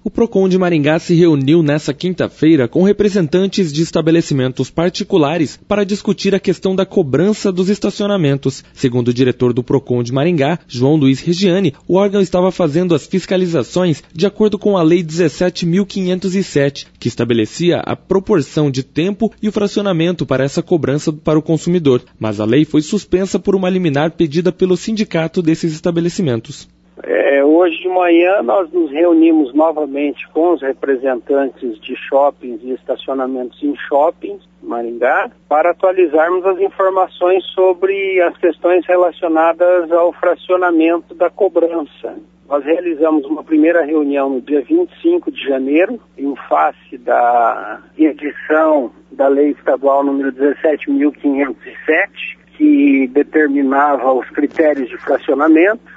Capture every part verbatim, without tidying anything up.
O Procon de Maringá se reuniu nesta quinta-feira com representantes de estabelecimentos particulares para discutir a questão da cobrança dos estacionamentos. Segundo o diretor do Procon de Maringá, João Luiz Regiane, o órgão estava fazendo as fiscalizações de acordo com a Lei dezessete mil quinhentos e sete, que estabelecia a proporção de tempo e o fracionamento para essa cobrança para o consumidor. Mas a lei foi suspensa por uma liminar pedida pelo sindicato desses estabelecimentos. É, hoje de manhã nós nos reunimos novamente com os representantes de shoppings e estacionamentos em shoppings, Maringá, para atualizarmos as informações sobre as questões relacionadas ao fracionamento da cobrança. Nós realizamos uma primeira reunião no dia vinte e cinco de janeiro, em face da edição da Lei Estadual número dezessete mil quinhentos e sete, que determinava os critérios de fracionamento,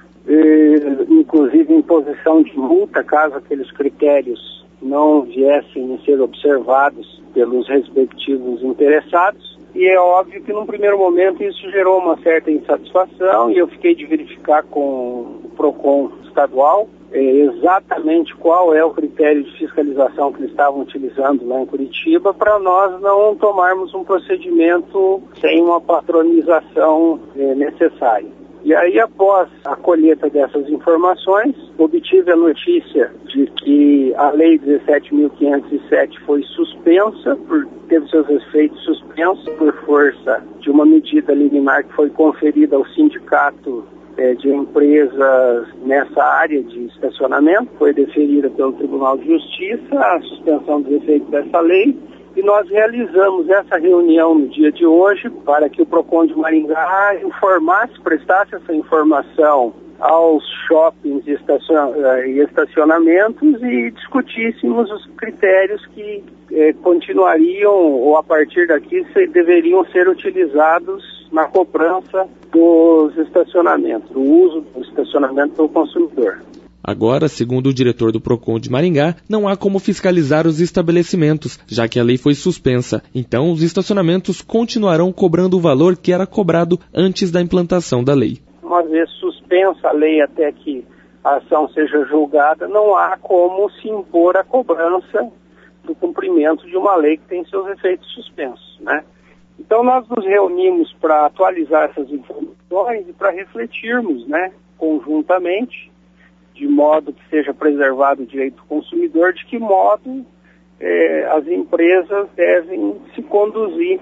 inclusive imposição de multa caso aqueles critérios não viessem a ser observados pelos respectivos interessados. E é óbvio que num primeiro momento isso gerou uma certa insatisfação e eu fiquei de verificar com o Procon estadual é, exatamente qual é o critério de fiscalização que eles estavam utilizando lá em Curitiba, para nós não tomarmos um procedimento sem uma patronização é, necessária. E aí, após a colheita dessas informações, obtive a notícia de que a Lei dezessete mil quinhentos e sete foi suspensa, por, teve seus efeitos suspensos por força de uma medida liminar que foi conferida ao sindicato eh, de empresas nessa área de estacionamento, foi deferida pelo Tribunal de Justiça a suspensão dos efeitos dessa lei. E nós realizamos essa reunião no dia de hoje para que o Procon de Maringá informasse, prestasse essa informação aos shoppings e estacionamentos e discutíssemos os critérios que eh, continuariam ou a partir daqui se, deveriam ser utilizados na cobrança dos estacionamentos, do uso do estacionamento pelo consumidor. Agora, segundo o diretor do Procon de Maringá, não há como fiscalizar os estabelecimentos, já que a lei foi suspensa. Então, os estacionamentos continuarão cobrando o valor que era cobrado antes da implantação da lei. Uma vez suspensa a lei até que a ação seja julgada, não há como se impor a cobrança do cumprimento de uma lei que tem seus efeitos suspensos, né? Então, nós nos reunimos para atualizar essas informações e para refletirmos, né, conjuntamente, de modo que seja preservado o direito do consumidor, de que modo eh, as empresas devem se conduzir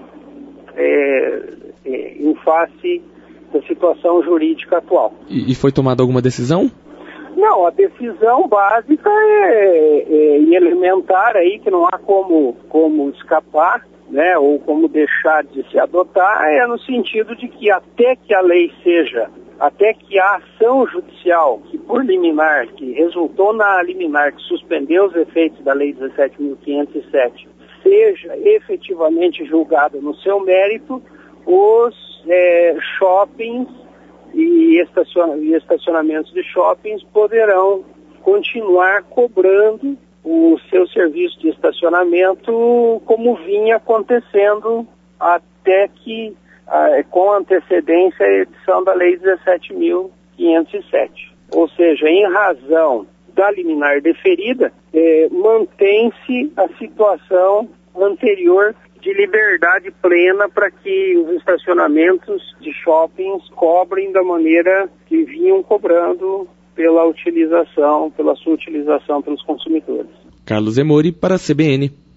eh, eh, em face da situação jurídica atual. E, e foi tomada alguma decisão? Não, a decisão básica é, é elementar aí, que não há como, como escapar, né, ou como deixar de se adotar, é no sentido de que até que a lei seja até que a ação judicial, que por liminar, que resultou na liminar que suspendeu os efeitos da Lei dezessete mil quinhentos e sete, seja efetivamente julgada no seu mérito, os é, shoppings e, estacion- e estacionamentos de shoppings poderão continuar cobrando o seu serviço de estacionamento como vinha acontecendo até que com antecedência a edição da Lei dezessete mil quinhentos e sete. Ou seja, em razão da liminar deferida, eh, mantém-se a situação anterior de liberdade plena para que os estacionamentos de shoppings cobrem da maneira que vinham cobrando pela utilização, pela sua utilização pelos consumidores. Carlos Emori para a C B N.